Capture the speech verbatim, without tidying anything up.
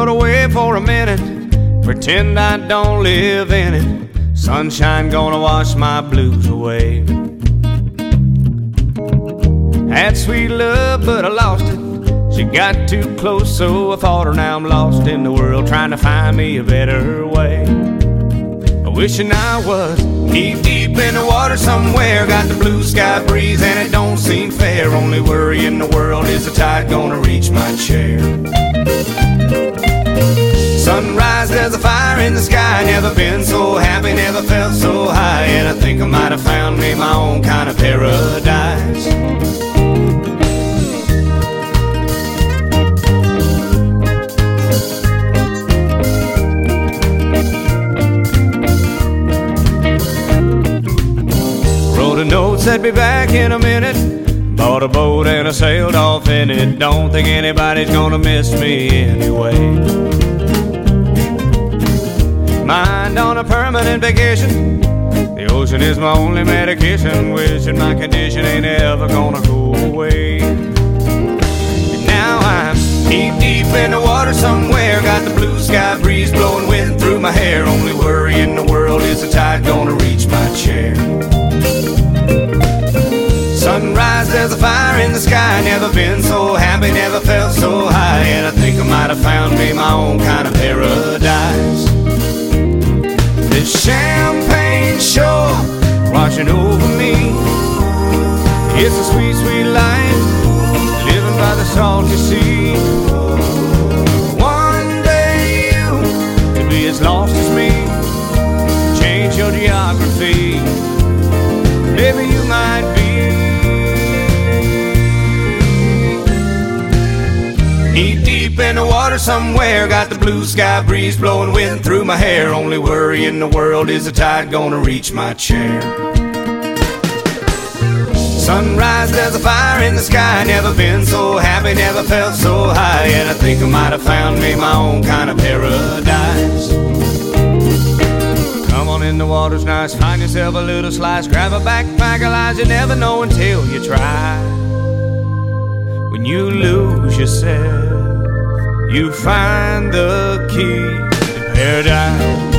world away for a minute, pretend I don't live in it. Sunshine gonna wash my blues away. Had sweet love, but I lost it. She got too close, so I fought her. Now I'm lost in the world, trying to find me a better way. Wishing I was deep, deep in the water somewhere. Got the blue sky breeze and it don't seem fair. Only worry in the world is the tide gonna reach my chair. Sunrise, there's a fire in the sky. Never been so happy, never felt so high. And I think I might have found me my own kind of paradise. Wrote a note, said be back in a minute. Bought a boat and I sailed off in it. Don't think anybody's gonna miss me anyway. Mind on a permanent vacation. The ocean is my only medication. Wishing my condition ain't ever gonna go away. And now I'm deep, deep in the water somewhere. Got the blue sky breeze blowing wind through my hair. Only worry in the world is the tide gonna reach my chair. Sunrise, there's a fire in the sky. Never been so happy, never felt so high. And I think I might have found me my own kind of paradise. This champagne shore washing over me. It's a sweet, sweet life, living by the salty sea. One day you could be as lost as me. Change your geography, maybe you might be. Deep, deep in the water somewhere. Got the blue sky breeze blowing wind through my hair. Only worry in the world is the tide gonna reach my chair. Sunrise, there's a fire in the sky. Never been so happy, never felt so high. And I think I might have found me my own kind of paradise. Come on in, the water's nice. Find yourself a little slice. Grab a backpack, Elijah. You never know until you try. When you lose yourself, you find the key to paradise.